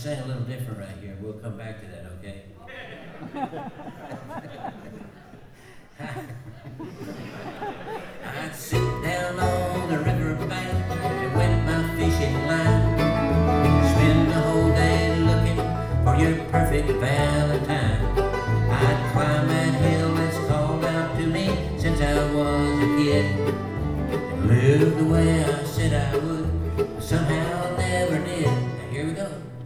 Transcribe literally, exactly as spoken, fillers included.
sing a little different right here. We'll come back to that, okay? I'd sit down on the riverbank and wet my fishing line. Spend the whole day looking for your perfect Valentine. I'd climb that hill that's called out to me since I was a kid, and live the way I said I would, but somehow never did. Now here we go.